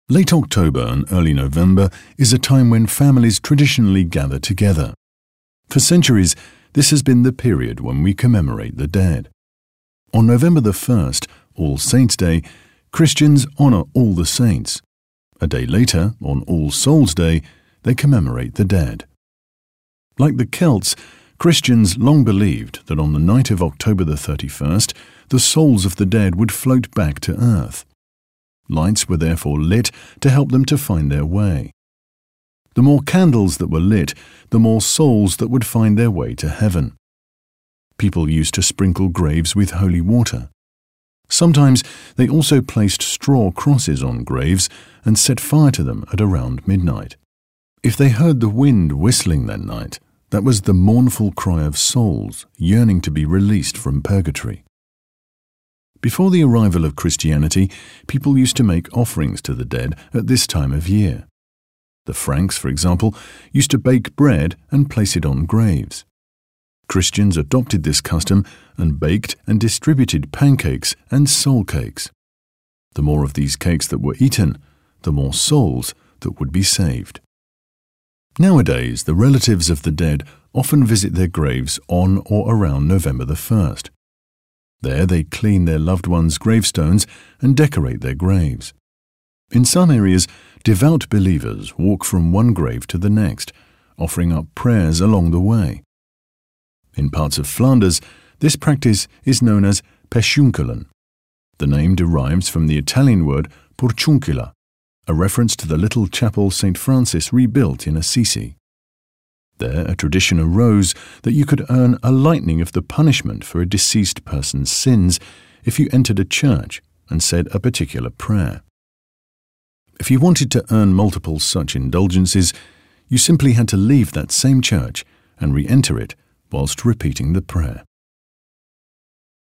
Late October and early November is a time when families traditionally gather together. For centuries, this has been the period when we commemorate the dead. On November the 1st, All Saints' Day, Christians honour all the saints. A day later, on All Souls' Day, they commemorate the dead. Like the Celts, Christians long believed that on the night of October the 31st, the souls of the dead would float back to earth. Lights were therefore lit to help them to find their way. The more candles that were lit, the more souls that would find their way to heaven. People used to sprinkle graves with holy water. Sometimes they also placed straw crosses on graves and set fire to them at around midnight. If they heard the wind whistling that night, that was the mournful cry of souls yearning to be released from purgatory. Before the arrival of Christianity, people used to make offerings to the dead at this time of year. The Franks, for example, used to bake bread and place it on graves. Christians adopted this custom and baked and distributed pancakes and soul cakes. The more of these cakes that were eaten, the more souls that would be saved. Nowadays, the relatives of the dead often visit their graves on or around November the 1st. There they clean their loved ones' gravestones and decorate their graves. In some areas, devout believers walk from one grave to the next, offering up prayers along the way. In parts of Flanders, this practice is known as Pesciuncula. The name derives from the Italian word porciuncula, a reference to the little chapel St. Francis rebuilt in Assisi. There, a tradition arose that you could earn a lightening of the punishment for a deceased person's sins if you entered a church and said a particular prayer. If you wanted to earn multiple such indulgences, you simply had to leave that same church and re-enter it whilst repeating the prayer.